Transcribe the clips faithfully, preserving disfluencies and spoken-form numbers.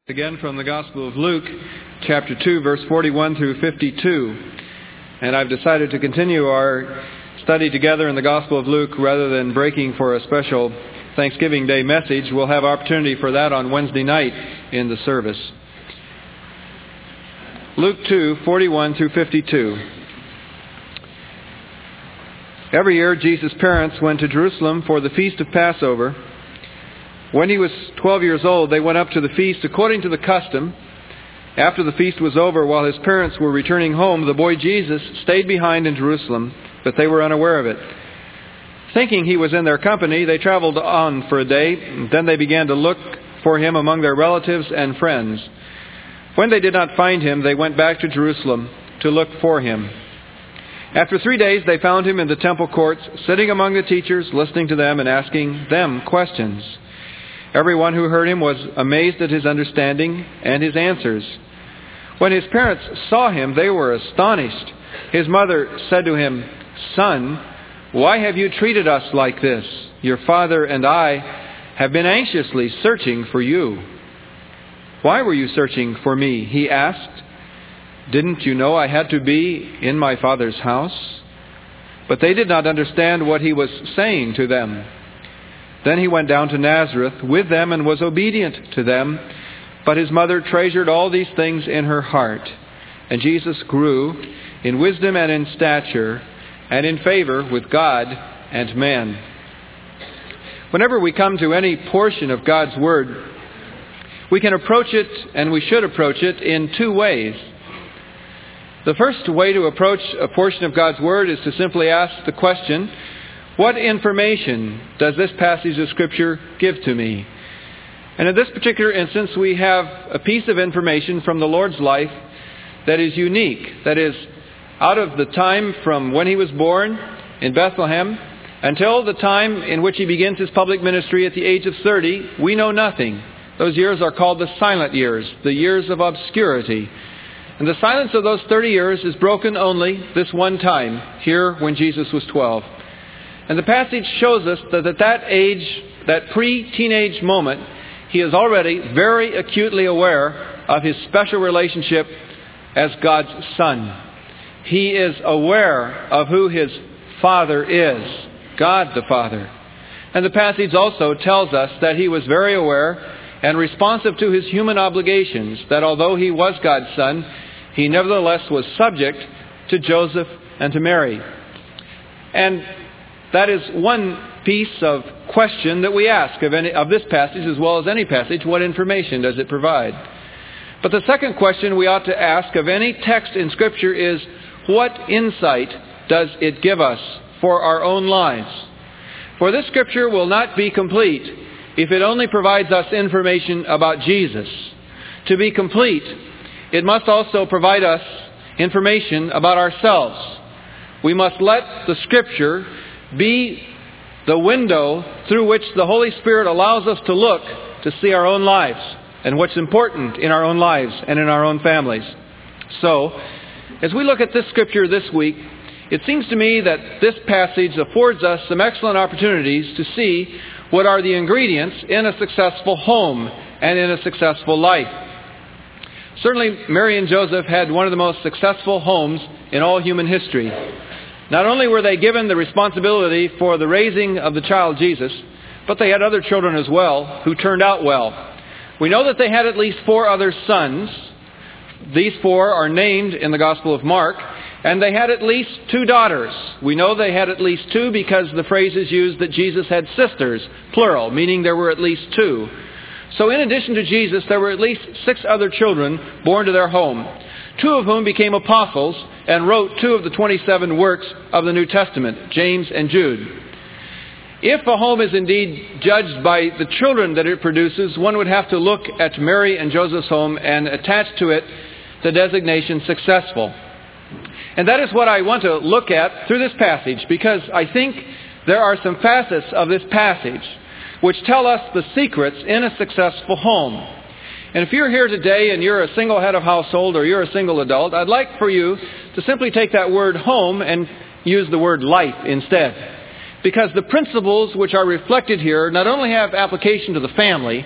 Again from the Gospel of Luke, chapter two, verse forty-one through fifty-two. And I've decided to continue our study together in the Gospel of Luke rather than breaking for a special Thanksgiving Day message. We'll have opportunity for that on Wednesday night in the service. Luke two, forty-one through fifty-two. Every year, Jesus' parents went to Jerusalem for the feast of Passover. When he was twelve years old, they went up to the feast according to the custom. After the feast was over, while his parents were returning home, the boy Jesus stayed behind in Jerusalem, but they were unaware of it. Thinking he was in their company, they traveled on for a day. Then they began to look for him among their relatives and friends. When they did not find him, they went back to Jerusalem to look for him. After three days, they found him in the temple courts, sitting among the teachers, listening to them and asking them questions. Everyone who heard him was amazed at his understanding and his answers. When his parents saw him, they were astonished. His mother said to him, "Son, why have you treated us like this? Your father and I have been anxiously searching for you." "Why were you searching for me?" he asked. "Didn't you know I had to be in my father's house?" But they did not understand what he was saying to them. Then he went down to Nazareth with them and was obedient to them. But his mother treasured all these things in her heart. And Jesus grew in wisdom and in stature and in favor with God and man. Whenever we come to any portion of God's Word, we can approach it, and we should approach it, in two ways. The first way to approach a portion of God's Word is to simply ask the question, what information does this passage of Scripture give to me? And in this particular instance, we have a piece of information from the Lord's life that is unique. That is, out of the time from when he was born in Bethlehem until the time in which he begins his public ministry at the age of thirty, we know nothing. Those years are called the silent years, the years of obscurity. And the silence of those thirty years is broken only this one time, here when Jesus was twelve. And the passage shows us that at that age, that pre-teenage moment, he is already very acutely aware of his special relationship as God's Son. He is aware of who his Father is, God the Father. And the passage also tells us that he was very aware and responsive to his human obligations, that although he was God's Son, he nevertheless was subject to Joseph and to Mary. And that is one piece of question that we ask of, any, of this passage as well as any passage. What information does it provide? But the second question we ought to ask of any text in Scripture is, what insight does it give us for our own lives? For this Scripture will not be complete if it only provides us information about Jesus. To be complete, it must also provide us information about ourselves. We must let the Scripture be the window through which the Holy Spirit allows us to look to see our own lives and what's important in our own lives and in our own families. So, as we look at this Scripture this week, it seems to me that this passage affords us some excellent opportunities to see what are the ingredients in a successful home and in a successful life. Certainly, Mary and Joseph had one of the most successful homes in all human history. Not only were they given the responsibility for the raising of the child Jesus, but they had other children as well who turned out well. We know that they had at least four other sons. These four are named in the Gospel of Mark. And they had at least two daughters. We know they had at least two because the phrase is used that Jesus had sisters, plural, meaning there were at least two. So in addition to Jesus, there were at least six other children born to their home, two of whom became apostles and wrote two of the twenty-seven works of the New Testament, James and Jude. If a home is indeed judged by the children that it produces, one would have to look at Mary and Joseph's home and attach to it the designation successful. And that is what I want to look at through this passage, because I think there are some facets of this passage which tell us the secrets in a successful home. And if you're here today and you're a single head of household or you're a single adult, I'd like for you to simply take that word home and use the word life instead. Because the principles which are reflected here not only have application to the family,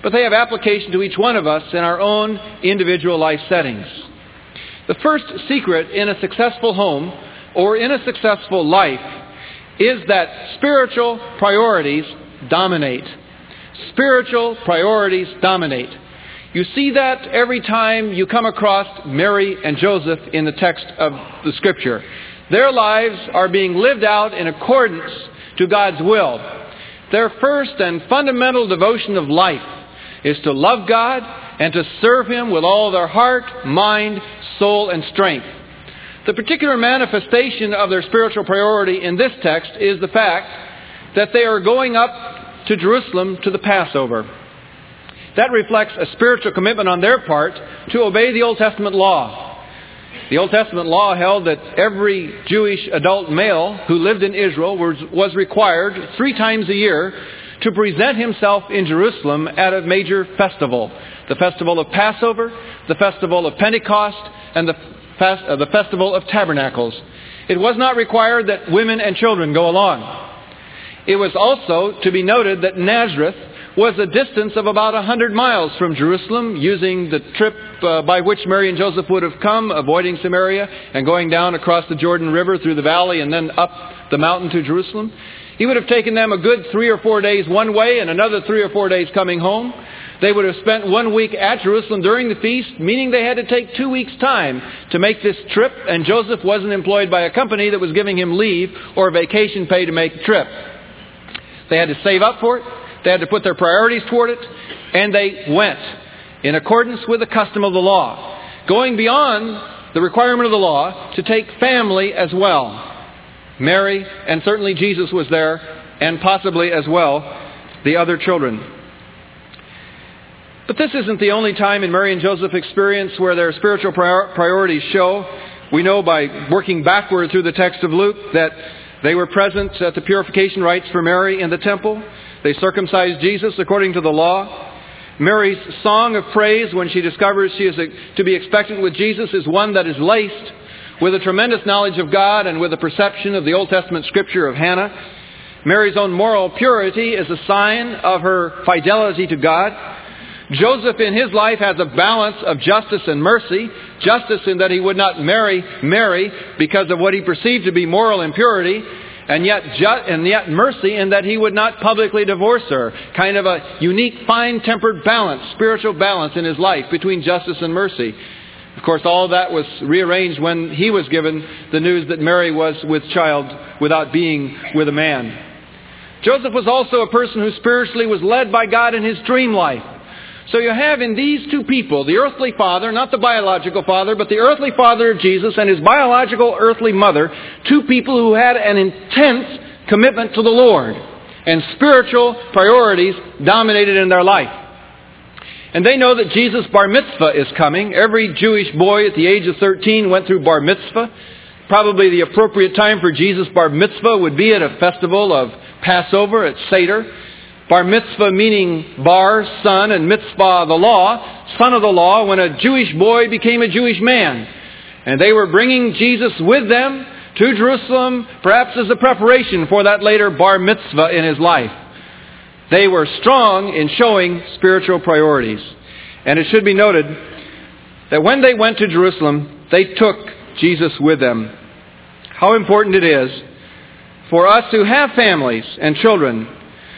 but they have application to each one of us in our own individual life settings. The first secret in a successful home or in a successful life is that spiritual priorities dominate. Spiritual priorities dominate. You see that every time you come across Mary and Joseph in the text of the Scripture. Their lives are being lived out in accordance to God's will. Their first and fundamental devotion of life is to love God and to serve Him with all their heart, mind, soul, and strength. The particular manifestation of their spiritual priority in this text is the fact that they are going up to Jerusalem to the Passover. That reflects a spiritual commitment on their part to obey the Old Testament law. The Old Testament law held that every Jewish adult male who lived in Israel was, was required three times a year to present himself in Jerusalem at a major festival. The festival of Passover, the festival of Pentecost, and the, fast, uh, the festival of Tabernacles. It was not required that women and children go along. It was also to be noted that Nazareth was a distance of about one hundred miles from Jerusalem, using the trip uh, by which Mary and Joseph would have come, avoiding Samaria and going down across the Jordan River through the valley and then up the mountain to Jerusalem. He would have taken them a good three or four days one way and another three or four days coming home. They would have spent one week at Jerusalem during the feast, meaning they had to take two weeks' time to make this trip, and Joseph wasn't employed by a company that was giving him leave or vacation pay to make the trip. They had to save up for it. They had to put their priorities toward it, and they went in accordance with the custom of the law, going beyond the requirement of the law to take family as well. Mary, and certainly Jesus was there, and possibly as well the other children. But this isn't the only time in Mary and Joseph's experience where their spiritual prior- priorities show. We know by working backward through the text of Luke that they were present at the purification rites for Mary in the temple. They circumcised Jesus according to the law. Mary's song of praise when she discovers she is to be expectant with Jesus is one that is laced with a tremendous knowledge of God and with a perception of the Old Testament scripture of Hannah. Mary's own moral purity is a sign of her fidelity to God. Joseph in his life has a balance of justice and mercy. Justice in that he would not marry Mary because of what he perceived to be moral impurity. And yet, ju- and yet mercy in that he would not publicly divorce her. Kind of a unique, fine-tempered balance, spiritual balance in his life between justice and mercy. Of course, all of that was rearranged when he was given the news that Mary was with child without being with a man. Joseph was also a person who spiritually was led by God in his dream life. So you have in these two people, the earthly father, not the biological father, but the earthly father of Jesus and his biological earthly mother, two people who had an intense commitment to the Lord, and spiritual priorities dominated in their life. And they know that Jesus' bar mitzvah is coming. Every Jewish boy at the age of thirteen went through bar mitzvah. Probably the appropriate time for Jesus' bar mitzvah would be at a festival of Passover at Seder. Bar mitzvah meaning bar, son, and mitzvah, the law, son of the law, when a Jewish boy became a Jewish man. And they were bringing Jesus with them to Jerusalem, perhaps as a preparation for that later bar mitzvah in his life. They were strong in showing spiritual priorities. And it should be noted that when they went to Jerusalem, they took Jesus with them. How important it is for us who have families and children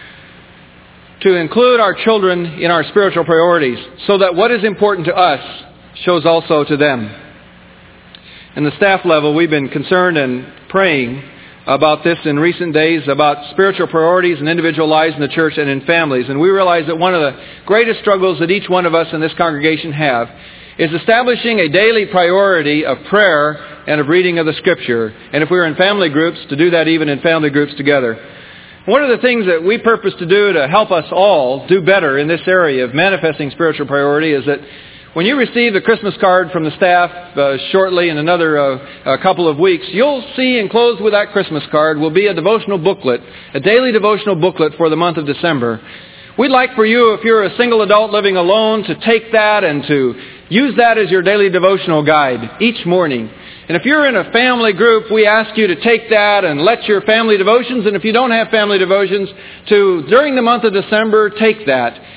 to include our children in our spiritual priorities so that what is important to us shows also to them. In the staff level, we've been concerned and praying about this in recent days, about spiritual priorities in individual lives in the church and in families. And we realize that one of the greatest struggles that each one of us in this congregation have is establishing a daily priority of prayer and of reading of the Scripture. And if we're in family groups, to do that even in family groups together. One of the things that we purpose to do to help us all do better in this area of manifesting spiritual priority is that when you receive the Christmas card from the staff uh, shortly in another uh, a couple of weeks, you'll see enclosed with that Christmas card will be a devotional booklet, a daily devotional booklet for the month of December. We'd like for you, if you're a single adult living alone, to take that and to use that as your daily devotional guide each morning. And if you're in a family group, we ask you to take that and let your family devotions, and if you don't have family devotions, to, during the month of December, take that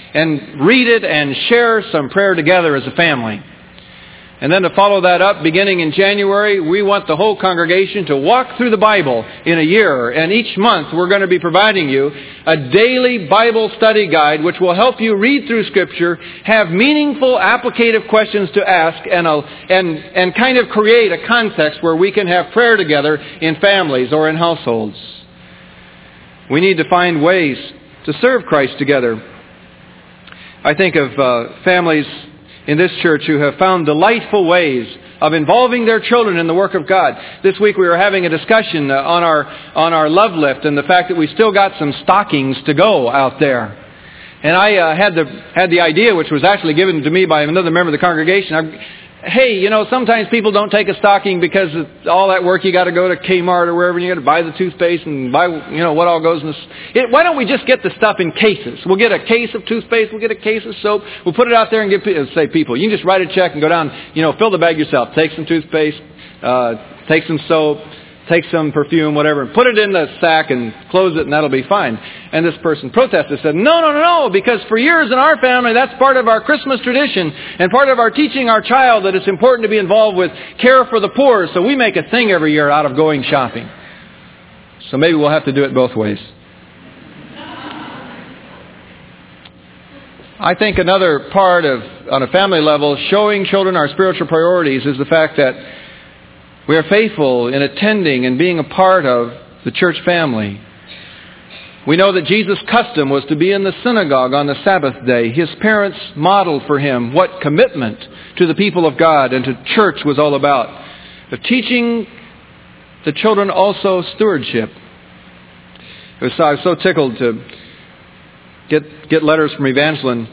and read it and share some prayer together as a family. And then to follow that up, beginning in January, we want the whole congregation to walk through the Bible in a year. And each month we're going to be providing you a daily Bible study guide which will help you read through Scripture, have meaningful applicative questions to ask, and, a, and, and kind of create a context where we can have prayer together in families or in households. We need to find ways to serve Christ together. I think of uh, families in this church who have found delightful ways of involving their children in the work of God. This week we were having a discussion uh, on our on our love lift and the fact that we still got some stockings to go out there. And I uh, had the had the idea, which was actually given to me by another member of the congregation. I, hey, you know, sometimes people don't take a stocking because of all that work. You got to go to Kmart or wherever, and you got to buy the toothpaste and buy, you know, what all goes in this. It, why don't we just get the stuff in cases? We'll get a case of toothpaste. We'll get a case of soap. We'll put it out there and give people, say people, you can just write a check and go down, you know, fill the bag yourself. Take some toothpaste, uh, take some soap, take some perfume, whatever, and put it in the sack and close it, and that'll be fine. And this person protested, said, no, no, no, no, because for years in our family, that's part of our Christmas tradition and part of our teaching our child that it's important to be involved with care for the poor, so we make a thing every year out of going shopping. So maybe we'll have to do it both ways. I think another part of, on a family level, showing children our spiritual priorities is the fact that we are faithful in attending and being a part of the church family. We know that Jesus' custom was to be in the synagogue on the Sabbath day. His parents modeled for him what commitment to the people of God and to church was all about. But teaching the children also stewardship. It was, I was so tickled to get get letters from Evangeline.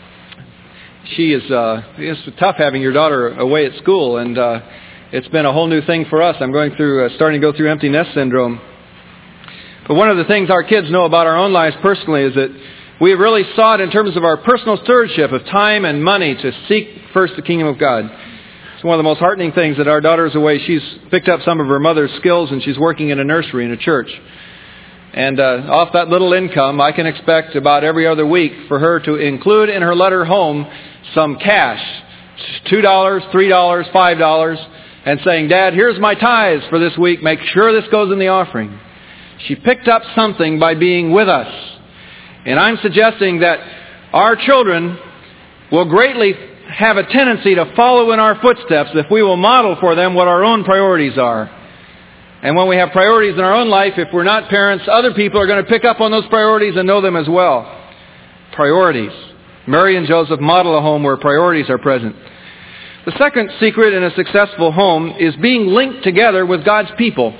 She is, uh, it's tough having your daughter away at school, and uh, it's been a whole new thing for us. I'm going through, uh, starting to go through empty nest syndrome. But one of the things our kids know about our own lives personally is that we have really sought in terms of our personal stewardship of time and money to seek first the kingdom of God. It's one of the most heartening things that our daughter's away. She's picked up some of her mother's skills and she's working in a nursery in a church. And uh, off that little income, I can expect about every other week for her to include in her letter home some cash, two dollars, three dollars, five dollars, and saying, Dad, here's my tithes for this week. Make sure this goes in the offering. She picked up something by being with us. And I'm suggesting that our children will greatly have a tendency to follow in our footsteps if we will model for them what our own priorities are. And when we have priorities in our own life, if we're not parents, other people are going to pick up on those priorities and know them as well. Priorities. Mary and Joseph model a home where priorities are present. The second secret in a successful home is being linked together with God's people.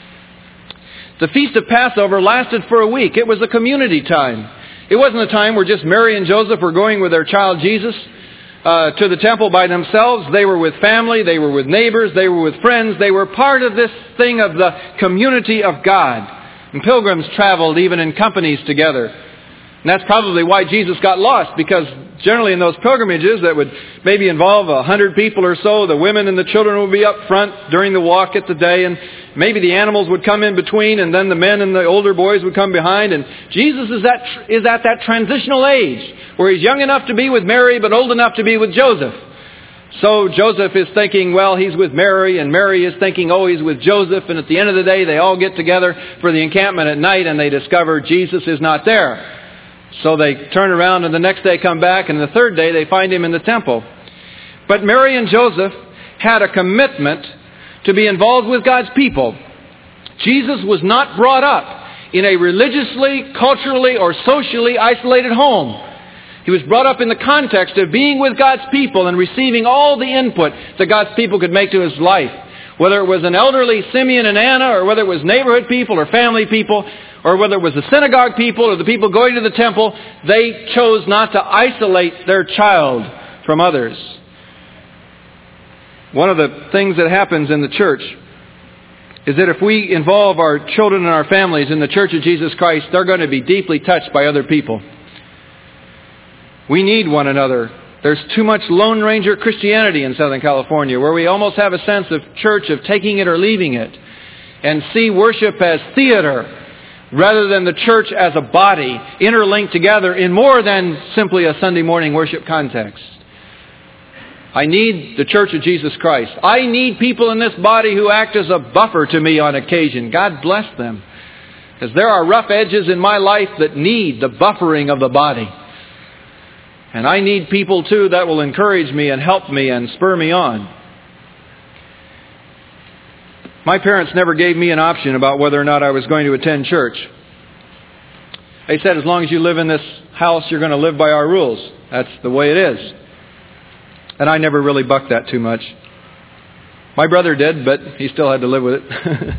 The Feast of Passover lasted for a week. It was a community time. It wasn't a time where just Mary and Joseph were going with their child Jesus uh, to the temple by themselves. They were with family. They were with neighbors. They were with friends. They were part of this thing of the community of God. And pilgrims traveled even in companies together. And that's probably why Jesus got lost, because generally in those pilgrimages that would maybe involve a hundred people or so, the women and the children would be up front during the walk at the day, and maybe the animals would come in between, and then the men and the older boys would come behind. And Jesus is at, is at that transitional age where he's young enough to be with Mary but old enough to be with Joseph. So Joseph is thinking, well, he's with Mary, and Mary is thinking, oh, he's with Joseph. And at the end of the day, they all get together for the encampment at night, and they discover Jesus is not there. So they turn around and the next day come back, and the third day they find him in the temple. But Mary and Joseph had a commitment to be involved with God's people. Jesus was not brought up in a religiously, culturally, or socially isolated home. He was brought up in the context of being with God's people and receiving all the input that God's people could make to his life. Whether it was an elderly Simeon and Anna, or whether it was neighborhood people or family people, or whether it was the synagogue people or the people going to the temple, they chose not to isolate their child from others. One of the things that happens in the church is that if we involve our children and our families in the Church of Jesus Christ, they're going to be deeply touched by other people. We need one another. There's too much Lone Ranger Christianity in Southern California, where we almost have a sense of church of taking it or leaving it, and see worship as theater. rather than the church as a body, interlinked together in more than simply a Sunday morning worship context. I need the Church of Jesus Christ. I need people in this body who act as a buffer to me on occasion. God bless them. Because there are rough edges in my life that need the buffering of the body. And I need people too that will encourage me and help me and spur me on. My parents never gave me an option about whether or not I was going to attend church. They said, as long as you live in this house, you're going to live by our rules. That's the way it is. And I never really bucked that too much. My brother did, but he still had to live with it.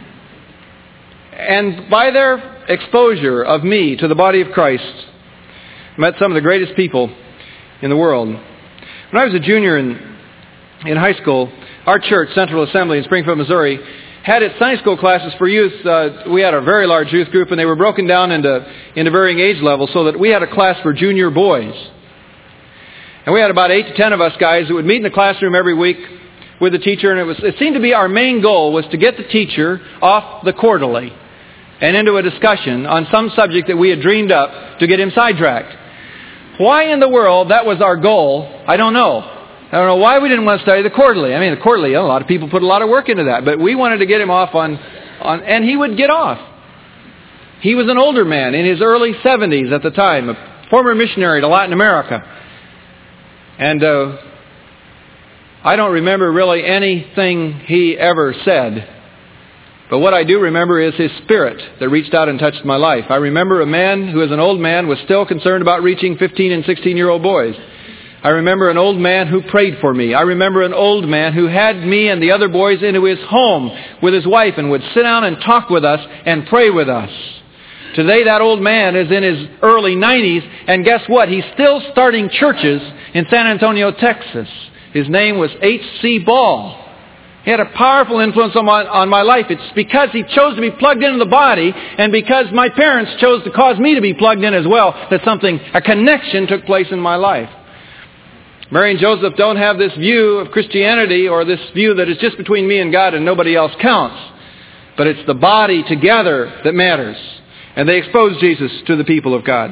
And by their exposure of me to the body of Christ, I met some of the greatest people in the world. When I was a junior in, in high school, our church, Central Assembly in Springfield, Missouri, had its Sunday school classes for youth. Uh, we had a very large youth group, and they were broken down into, into varying age levels so that we had a class for junior boys. And we had about eight to ten of us guys that would meet in the classroom every week with the teacher, and it was it seemed to be our main goal was to get the teacher off the quarterly and into a discussion on some subject that we had dreamed up to get him sidetracked. Why in the world that was our goal, I don't know. I don't know why we didn't want to study the quarterly. I mean, the quarterly, a lot of people put a lot of work into that, but we wanted to get him off on, on and he would get off. He was an older man in his early seventies at the time, a former missionary to Latin America. And uh, I don't remember really anything he ever said. But what I do remember is his spirit that reached out and touched my life. I remember a man who as an old man was still concerned about reaching fifteen and sixteen-year-old boys. I remember an old man who prayed for me. I remember an old man who had me and the other boys into his home with his wife and would sit down and talk with us and pray with us. Today that old man is in his early nineties, and guess what? He's still starting churches in San Antonio, Texas. His name was H C Ball. He had a powerful influence on my, on my life. It's because he chose to be plugged into the body, and because my parents chose to cause me to be plugged in as well, that something, a connection took place in my life. Mary and Joseph don't have this view of Christianity or this view that is just between me and God and nobody else counts. But it's the body together that matters. And they expose Jesus to the people of God.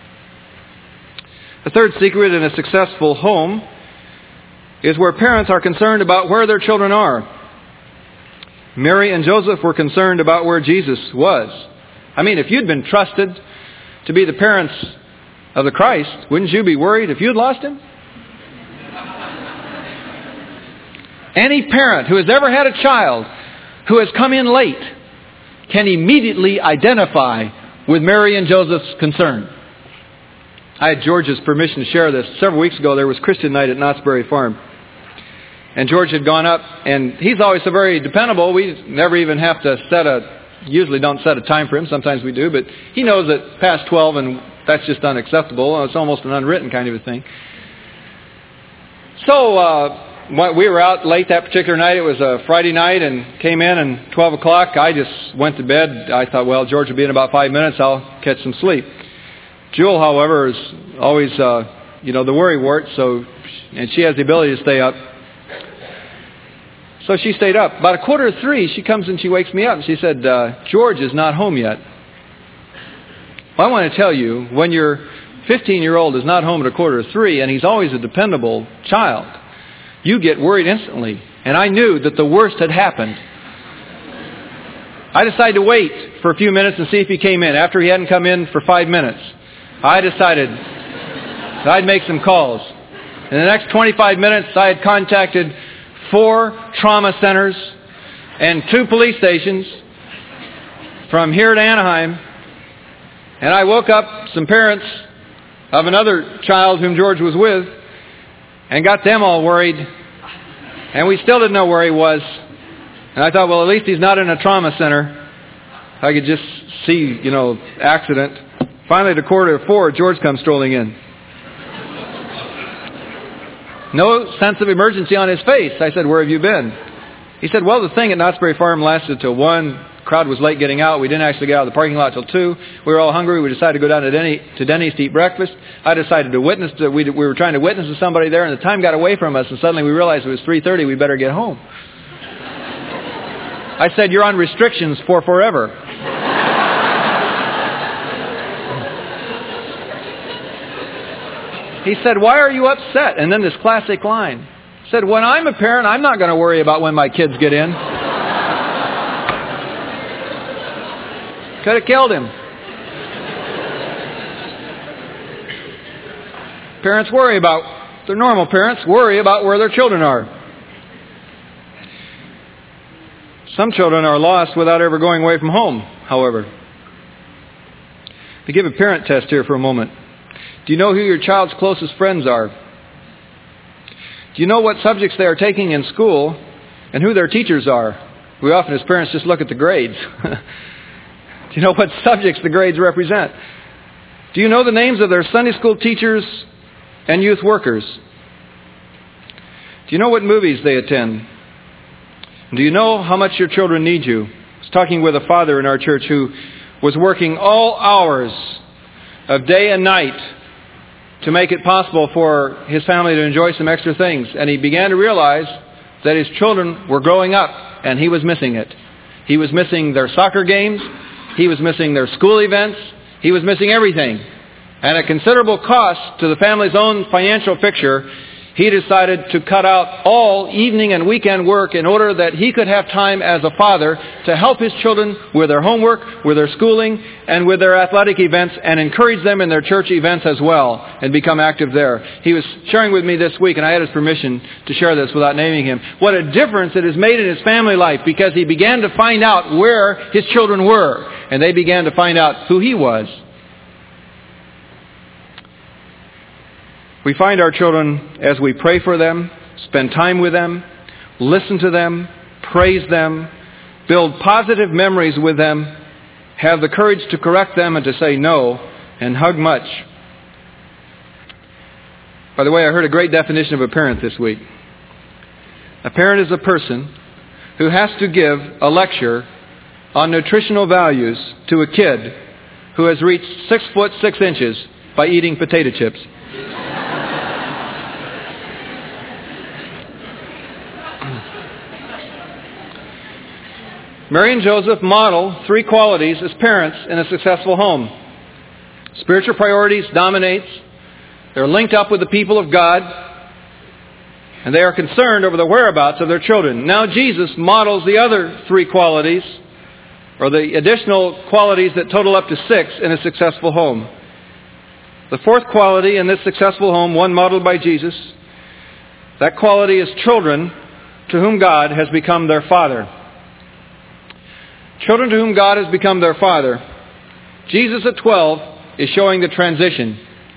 The third secret in a successful home is where parents are concerned about where their children are. Mary and Joseph were concerned about where Jesus was. I mean, if you'd been trusted to be the parents of the Christ, wouldn't you be worried if you'd lost him? Any parent who has ever had a child who has come in late can immediately identify with Mary and Joseph's concern. I had George's permission to share this. Several weeks ago there was Christian night at Knott's Berry Farm. And George had gone up, and he's always so very dependable. We never even have to set a, usually don't set a time for him. Sometimes we do, but he knows that past twelve, and that's just unacceptable. It's almost an unwritten kind of a thing. So uh, we were out late that particular night. It was a Friday night, and came in, and twelve o'clock, I just went to bed. I thought, well, George will be in about five minutes. I'll catch some sleep. Jewel, however, is always, uh, you know, the worrywart, so, and she has the ability to stay up. So she stayed up. About a quarter to three, she comes and she wakes me up. And she said, uh, George is not home yet. Well, I want to tell you, when your fifteen-year-old is not home at a quarter to three, and he's always a dependable child, you get worried instantly. And I knew that the worst had happened. I decided to wait for a few minutes and see if he came in. After he hadn't come in for five minutes, I decided that I'd make some calls. In the next twenty-five minutes, I had contacted four trauma centers and two police stations from here to Anaheim. And I woke up some parents of another child whom George was with and got them all worried. And we still didn't know where he was. And I thought, well, at least he's not in a trauma center. I could just see, you know, accident. Finally, at a quarter to four, George comes strolling in. No sense of emergency on his face. I said, where have you been? He said, well, the thing at Knott's Berry Farm lasted till one. Crowd was late getting out. We didn't actually get out of the parking lot till two. We were all hungry. We decided to go down to, Denny, to Denny's to eat breakfast. I decided to witness to, we, we were trying to witness to somebody there, and the time got away from us, and suddenly we realized it was three thirty. We better get home. I said, you're on restrictions for forever. He said, "Why are you upset?" And then this classic line. He said, "When I'm a parent, I'm not going to worry about when my kids get in." Could have killed him. Parents worry about, their normal parents worry about where their children are. Some children are lost without ever going away from home, however. To give a parent test here for a moment. Do you know who your child's closest friends are? Do you know what subjects they are taking in school and who their teachers are? We often as parents just look at the grades. Do you know what subjects the grades represent? Do you know the names of their Sunday school teachers and youth workers? Do you know what movies they attend? Do you know how much your children need you? I was talking with a father in our church who was working all hours of day and night to make it possible for his family to enjoy some extra things. And he began to realize that his children were growing up and he was missing it. He was missing their soccer games. He was missing their school events. He was missing everything. And at considerable cost to the family's own financial picture, he decided to cut out all evening and weekend work in order that he could have time as a father to help his children with their homework, with their schooling, and with their athletic events, and encourage them in their church events as well, and become active there. He was sharing with me this week, and I had his permission to share this without naming him, what a difference it has made in his family life, because he began to find out where his children were, and they began to find out who he was. We find our children as we pray for them, spend time with them, listen to them, praise them, build positive memories with them, have the courage to correct them and to say no, and hug much. By the way, I heard a great definition of a parent this week. A parent is a person who has to give a lecture on nutritional values to a kid who has reached six foot six inches by eating potato chips. Mary and Joseph model three qualities as parents in a successful home. Spiritual priorities dominates. They're linked up with the people of God. And they are concerned over the whereabouts of their children. Now Jesus models the other three qualities, or the additional qualities that total up to six in a successful home. The fourth quality in this successful home, one modeled by Jesus, that quality is children to whom God has become their father. Children to whom God has become their father. Jesus at twelve is showing the transition.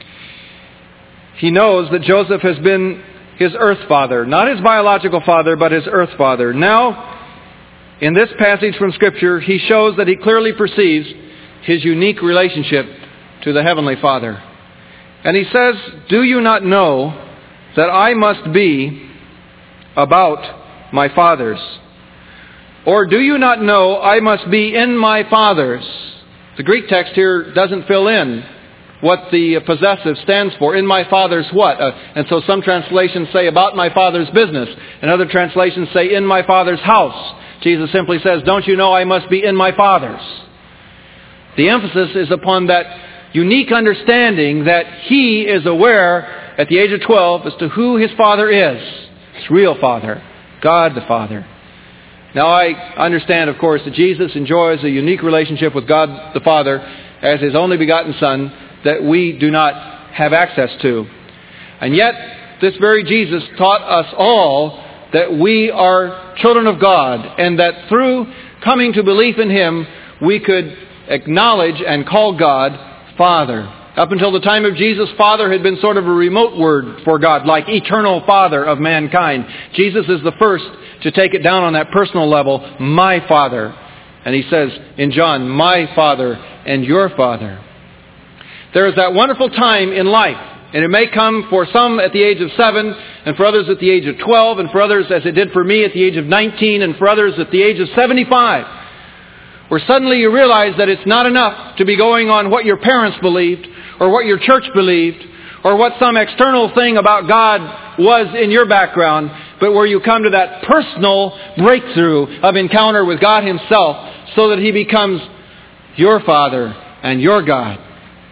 He knows that Joseph has been his earth father, not his biological father, but his earth father. Now, in this passage from Scripture, he shows that he clearly perceives his unique relationship to the Heavenly Father. And he says, "Do you not know that I must be about my Father's? Or do you not know I must be in my Father's?" The Greek text here doesn't fill in what the possessive stands for. In my Father's what? Uh, and so some translations say about my Father's business. And other translations say in my Father's house. Jesus simply says, don't you know I must be in my Father's? The emphasis is upon that unique understanding that he is aware at the age of twelve as to who his Father is. His real Father, God the Father. Now I understand, of course, that Jesus enjoys a unique relationship with God the Father as his only begotten Son that we do not have access to. And yet, this very Jesus taught us all that we are children of God, and that through coming to belief in him, we could acknowledge and call God Father. Up until the time of Jesus, Father had been sort of a remote word for God, like eternal Father of mankind. Jesus is the first to take it down on that personal level, my Father. And he says in John, my Father and your Father. There is that wonderful time in life, and it may come for some at the age of seven, and for others at the age of twelve, and for others, as it did for me, at the age of nineteen, and for others at the age of seventy-five, where suddenly you realize that it's not enough to be going on what your parents believed, or what your church believed, or what some external thing about God was in your background, but where you come to that personal breakthrough of encounter with God himself, so that he becomes your Father and your God.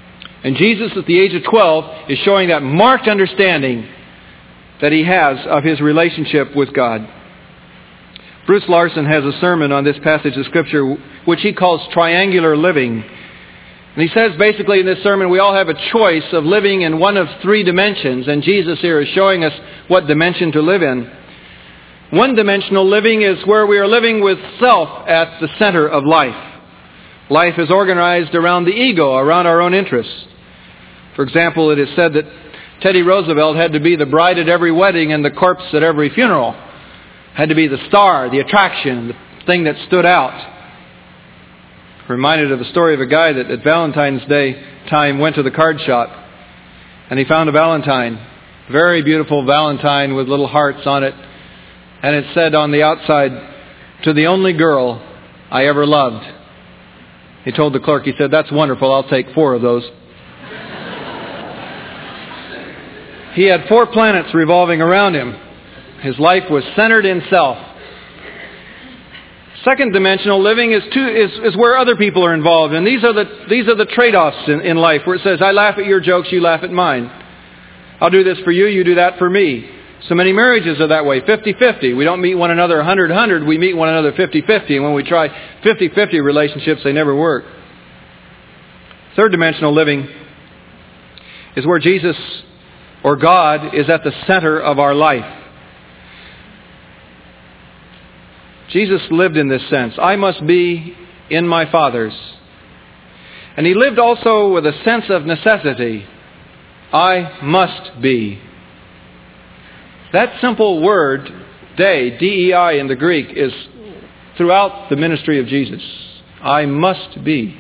And Jesus at the age of twelve is showing that marked understanding that he has of his relationship with God. Bruce Larson has a sermon on this passage of Scripture which he calls triangular living. And he says basically in this sermon we all have a choice of living in one of three dimensions, and Jesus here is showing us what dimension to live in. One-dimensional living is where we are living with self at the center of life. Life is organized around the ego, around our own interests. For example, it is said that Teddy Roosevelt had to be the bride at every wedding and the corpse at every funeral. Had to be the star, the attraction, the thing that stood out. Reminded of the story of a guy that at Valentine's Day time went to the card shop and he found a Valentine. Very beautiful Valentine with little hearts on it. And it said on the outside, "To the only girl I ever loved." He told the clerk, he said, "That's wonderful, I'll take four of those." He had four planets revolving around him. His life was centered in self. Second dimensional living is, two, is, is where other people are involved. And these are the, these are the trade-offs in, in life where it says, I laugh at your jokes, you laugh at mine. I'll do this for you, you do that for me. So many marriages are that way, fifty-fifty. We don't meet one another one hundred hundred, we meet one another fifty-fifty. And when we try fifty-fifty relationships, they never work. Third dimensional living is where Jesus or God is at the center of our life. Jesus lived in this sense. I must be in my Father's. And he lived also with a sense of necessity. I must be. That simple word, dei, D E I in the Greek, is throughout the ministry of Jesus. I must be.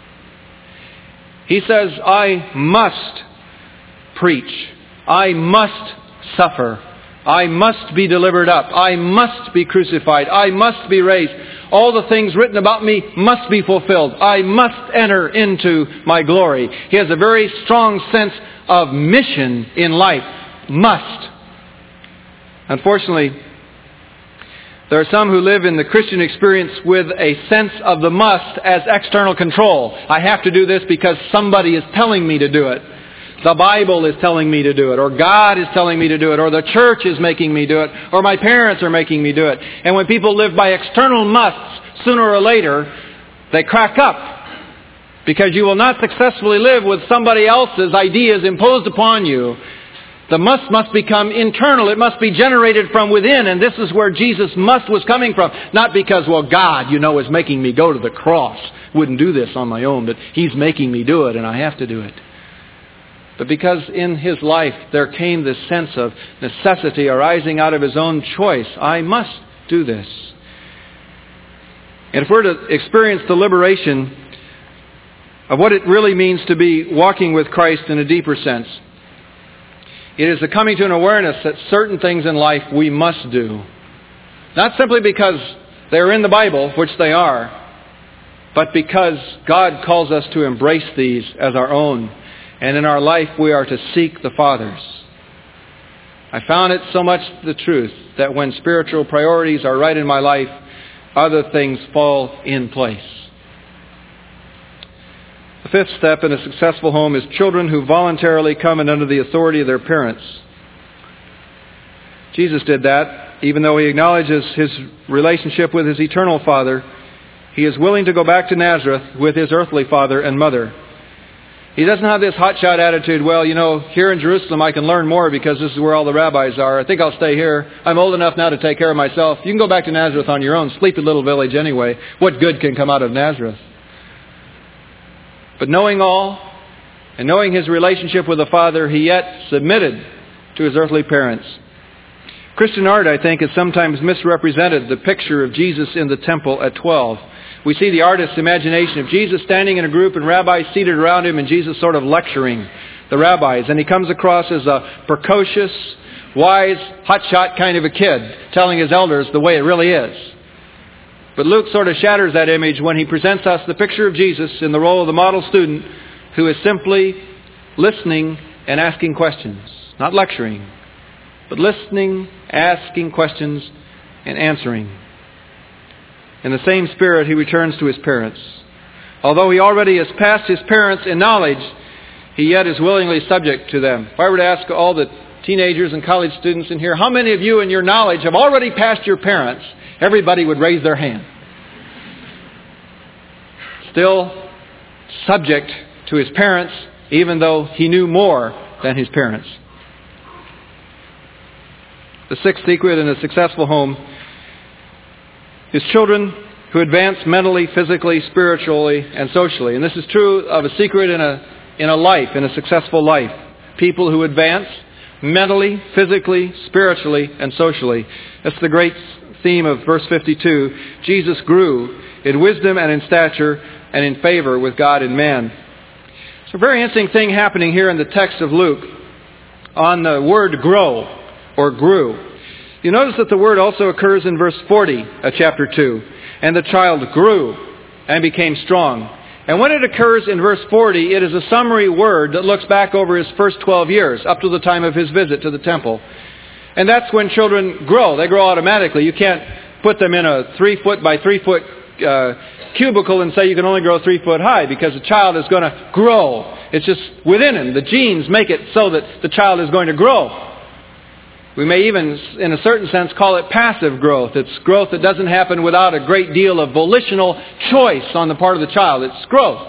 He says, I must preach. I must suffer. I must be delivered up. I must be crucified. I must be raised. All the things written about me must be fulfilled. I must enter into my glory. He has a very strong sense of mission in life. Must. Unfortunately, there are some who live in the Christian experience with a sense of the must as external control. I have to do this because somebody is telling me to do it. The Bible is telling me to do it, or God is telling me to do it, or the church is making me do it, or my parents are making me do it. And when people live by external musts, sooner or later, they crack up. Because you will not successfully live with somebody else's ideas imposed upon you. The must must become internal. It must be generated from within. And this is where Jesus' must was coming from. Not because, well, God, you know, is making me go to the cross. Wouldn't do this on my own, but He's making me do it and I have to do it. But because in his life there came this sense of necessity arising out of his own choice. I must do this. And if we're to experience the liberation of what it really means to be walking with Christ in a deeper sense, it is the coming to an awareness that certain things in life we must do. Not simply because they're in the Bible, which they are, but because God calls us to embrace these as our own. And in our life we are to seek the Father's. I found it so much the truth that when spiritual priorities are right in my life, other things fall in place. The fifth step in a successful home is children who voluntarily come in under the authority of their parents. Jesus did that. Even though he acknowledges his relationship with his eternal Father, he is willing to go back to Nazareth with his earthly father and mother. He doesn't have this hotshot attitude, well, you know, here in Jerusalem I can learn more because this is where all the rabbis are. I think I'll stay here. I'm old enough now to take care of myself. You can go back to Nazareth on your own. Sleepy little village anyway. What good can come out of Nazareth? But knowing all, and knowing his relationship with the Father, he yet submitted to his earthly parents. Christian art, I think, has sometimes misrepresented the picture of Jesus in the temple at twelve. We see the artist's imagination of Jesus standing in a group and rabbis seated around him and Jesus sort of lecturing the rabbis. And he comes across as a precocious, wise, hotshot kind of a kid telling his elders the way it really is. But Luke sort of shatters that image when he presents us the picture of Jesus in the role of the model student who is simply listening and asking questions. Not lecturing, but listening, asking questions, and answering. In the same spirit, he returns to his parents. Although he already has passed his parents in knowledge, he yet is willingly subject to them. If I were to ask all the teenagers and college students in here, how many of you in your knowledge have already passed your parents? Everybody would raise their hand. Still subject to his parents, even though he knew more than his parents. The sixth secret in a successful home is children who advance mentally, physically, spiritually, and socially. And this is true of a secret in a, in a life, in a successful life. People who advance mentally, physically, spiritually, and socially. That's the great theme of verse fifty-two. Jesus grew in wisdom and in stature and in favor with God and man. It's a very interesting thing happening here in the text of Luke on the word grow or grew. You notice that the word also occurs in verse forty of chapter two. And the child grew and became strong. And when it occurs in verse forty, it is a summary word that looks back over his first twelve years, up to the time of his visit to the temple. And that's when children grow. They grow automatically. You can't put them in a three foot by three foot uh, cubicle and say you can only grow three foot high, because the child is going to grow. It's just within him. The genes make it so that the child is going to grow. We may even, in a certain sense, call it passive growth. It's growth that doesn't happen without a great deal of volitional choice on the part of the child. It's growth.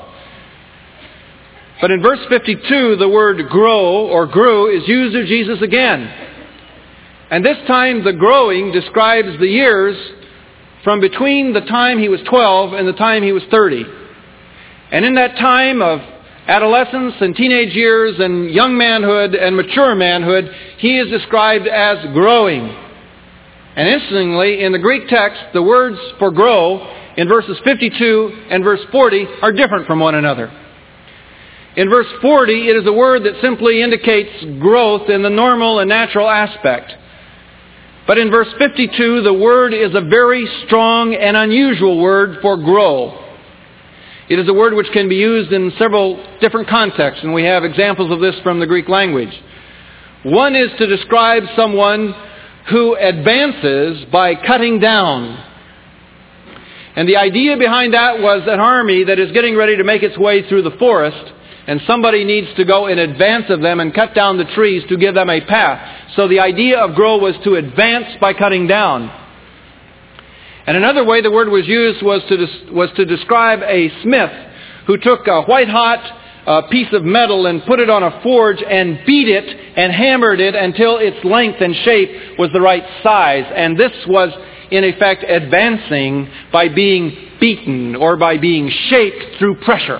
But in verse fifty-two, the word grow or grew is used of Jesus again. And this time the growing describes the years from between the time he was twelve and the time he was thirty. And in that time of adolescence and teenage years and young manhood and mature manhood, he is described as growing. And interestingly, in the Greek text, the words for grow in verses fifty-two and verse forty are different from one another. In verse forty, it is a word that simply indicates growth in the normal and natural aspect. But in verse fifty-two, the word is a very strong and unusual word for grow. It is a word which can be used in several different contexts, and we have examples of this from the Greek language. One is to describe someone who advances by cutting down. And the idea behind that was an army that is getting ready to make its way through the forest, and somebody needs to go in advance of them and cut down the trees to give them a path. So the idea of grow was to advance by cutting down. And another way the word was used was to was to describe a smith who took a white-hot uh, piece of metal and put it on a forge and beat it and hammered it until its length and shape was the right size. And this was, in effect, advancing by being beaten or by being shaped through pressure.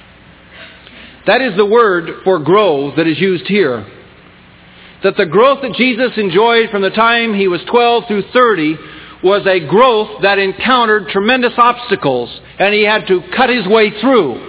That is the word for grow that is used here. That the growth that Jesus enjoyed from the time he was twelve through thirty was a growth that encountered tremendous obstacles, and he had to cut his way through.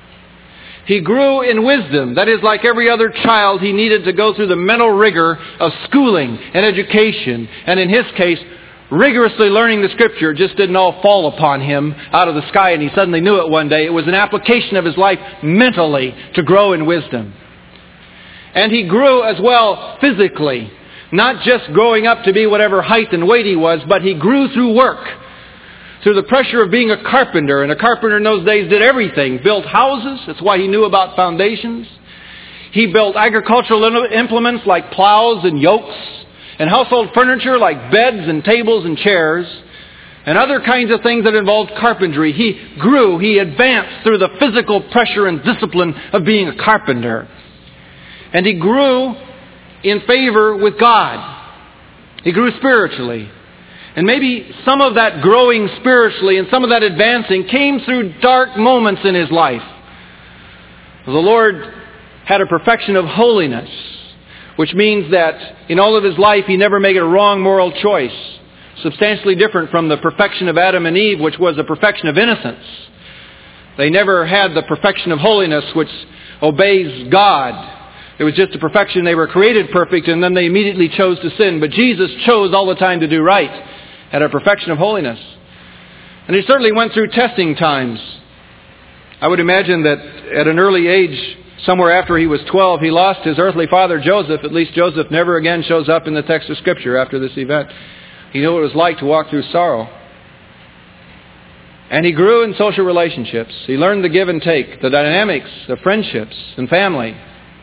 He grew in wisdom. That is, like every other child, he needed to go through the mental rigor of schooling and education. And in his case, rigorously learning the Scripture just didn't all fall upon him out of the sky and he suddenly knew it one day. It was an application of his life mentally to grow in wisdom. And he grew as well physically. Not just growing up to be whatever height and weight he was, but he grew through work. Through the pressure of being a carpenter. And a carpenter in those days did everything. Built houses. That's why he knew about foundations. He built agricultural implements like plows and yokes. And household furniture like beds and tables and chairs. And other kinds of things that involved carpentry. He grew. He advanced through the physical pressure and discipline of being a carpenter. And he grew in favor with God. He grew spiritually. And maybe some of that growing spiritually and some of that advancing came through dark moments in his life. The Lord had a perfection of holiness, which means that in all of his life he never made a wrong moral choice. Substantially different from the perfection of Adam and Eve, which was a perfection of innocence. They never had the perfection of holiness, which obeys God. It was just a perfection. They were created perfect and then they immediately chose to sin. But Jesus chose all the time to do right, had a perfection of holiness. And he certainly went through testing times. I would imagine that at an early age, somewhere after he was twelve, he lost his earthly father Joseph. At least Joseph never again shows up in the text of Scripture after this event. He knew what it was like to walk through sorrow. And he grew in social relationships. He learned the give and take, the dynamics of friendships and family.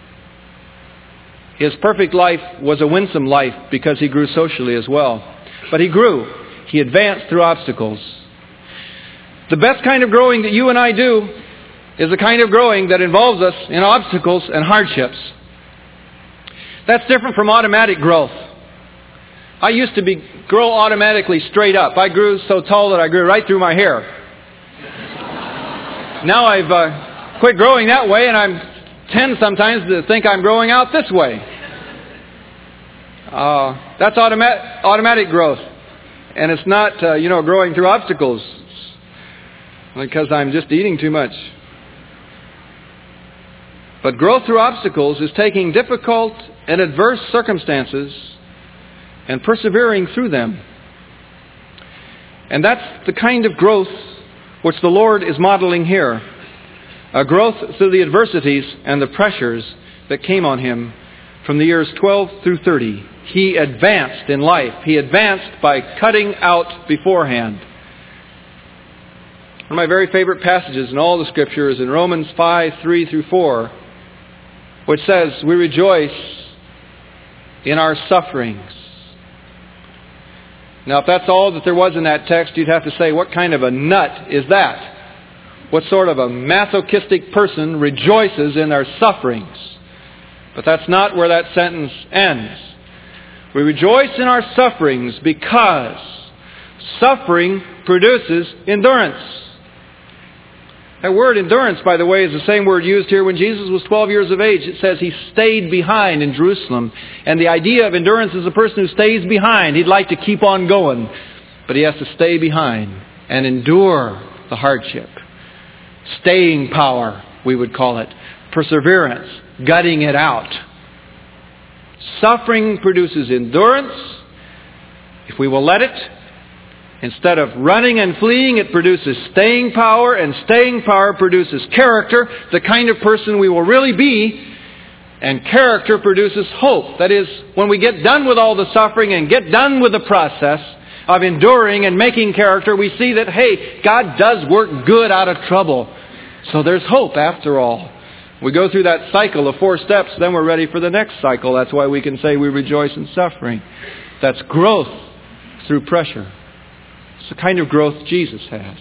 His perfect life was a winsome life because he grew socially as well. But he grew. He advanced through obstacles. The best kind of growing that you and I do is the kind of growing that involves us in obstacles and hardships. That's different from automatic growth. I used to be grow automatically straight up. I grew so tall that I grew right through my hair. Now I've uh, quit growing that way, and I tend sometimes to think I'm growing out this way. Uh, that's automatic automatic growth, and it's not uh, you know growing through obstacles because I'm just eating too much. But growth through obstacles is taking difficult and adverse circumstances and persevering through them. And that's the kind of growth which the Lord is modeling here. A growth through the adversities and the pressures that came on him from the years twelve through thirty. He advanced in life. He advanced by cutting out beforehand. One of my very favorite passages in all the Scripture is in Romans five, three through four, which says, we rejoice in our sufferings. Now, if that's all that there was in that text, you'd have to say, what kind of a nut is that? What sort of a masochistic person rejoices in their sufferings? But that's not where that sentence ends. We rejoice in our sufferings because suffering produces endurance. That word endurance, by the way, is the same word used here when Jesus was twelve years of age. It says he stayed behind in Jerusalem. And the idea of endurance is a person who stays behind. He'd like to keep on going, but he has to stay behind and endure the hardship. Staying power, we would call it. Perseverance, gutting it out. Suffering produces endurance. If we will let it, instead of running and fleeing, it produces staying power, and staying power produces character, the kind of person we will really be, and character produces hope. That is, when we get done with all the suffering and get done with the process of enduring and making character, we see that, hey, God does work good out of trouble. So there's hope after all. We go through that cycle of four steps, then we're ready for the next cycle. That's why we can say we rejoice in suffering. That's growth through pressure. It's the kind of growth Jesus has.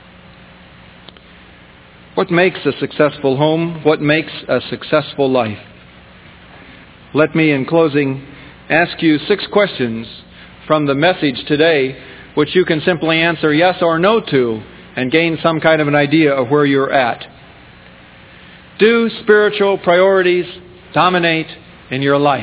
What makes a successful home? What makes a successful life? Let me, in closing, ask you six questions from the message today, which you can simply answer yes or no to, and gain some kind of an idea of where you're at. Do spiritual priorities dominate in your life?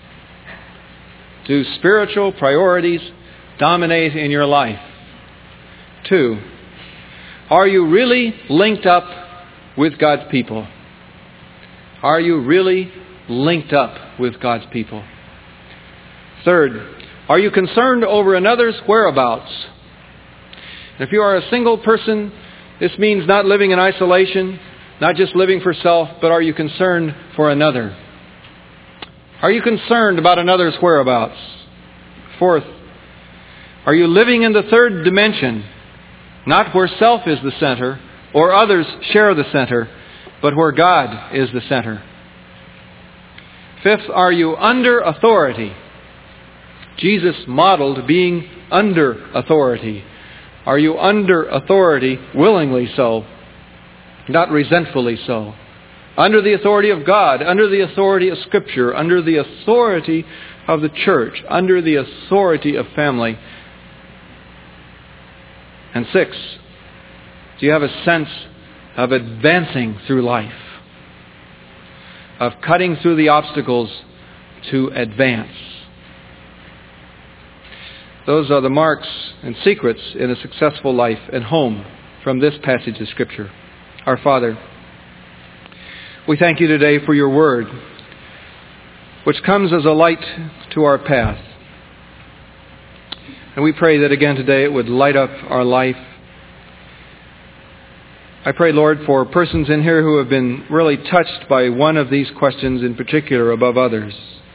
Do spiritual priorities dominate in your life? Two, are you really linked up with God's people? Are you really linked up with God's people? Third, are you concerned over another's whereabouts? If you are a single person, this means not living in isolation, not just living for self, but are you concerned for another? Are you concerned about another's whereabouts? Fourth, are you living in the third dimension, not where self is the center or others share the center, but where God is the center? Fifth, are you under authority? Jesus modeled being under authority. Are you under authority willingly so, not resentfully so? Under the authority of God, under the authority of Scripture, under the authority of the church, under the authority of family. And six, do you have a sense of advancing through life? Of cutting through the obstacles to advance? Those are the marks and secrets in a successful life and home from this passage of Scripture. Our Father, we thank you today for your word, which comes as a light to our path. And we pray that again today it would light up our life. I pray, Lord, for persons in here who have been really touched by one of these questions in particular above others.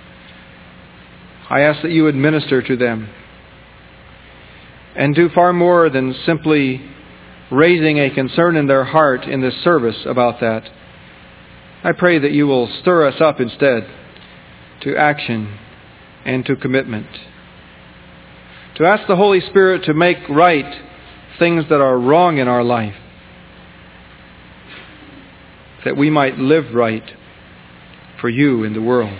I ask that you would minister to them and do far more than simply raising a concern in their heart in this service about that. I pray that you will stir us up instead to action and to commitment. To ask the Holy Spirit to make right things that are wrong in our life, that we might live right for you in the world.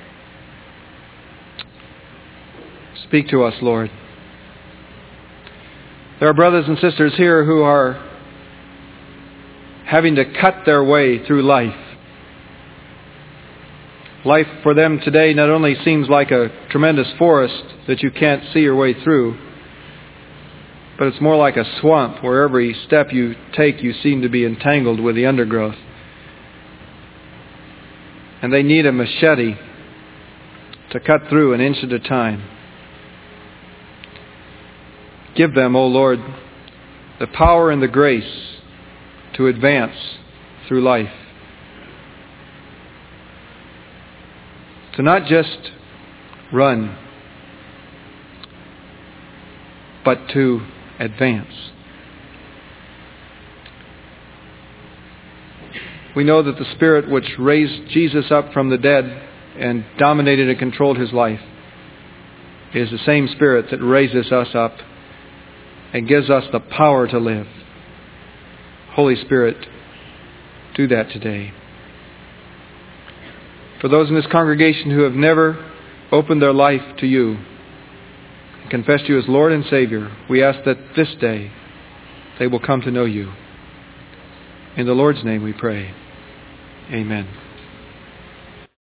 Speak to us, Lord. There are brothers and sisters here who are having to cut their way through life. Life for them today not only seems like a tremendous forest that you can't see your way through, but it's more like a swamp where every step you take you seem to be entangled with the undergrowth. And they need a machete to cut through an inch at a time. Give them, O Lord, the power and the grace to advance through life. To not just run, but to advance. We know that the Spirit which raised Jesus up from the dead and dominated and controlled his life is the same Spirit that raises us up and gives us the power to live. Holy Spirit, do that today. For those in this congregation who have never opened their life to you and confessed you as Lord and Savior, we ask that this day they will come to know you. In the Lord's name we pray. Amen.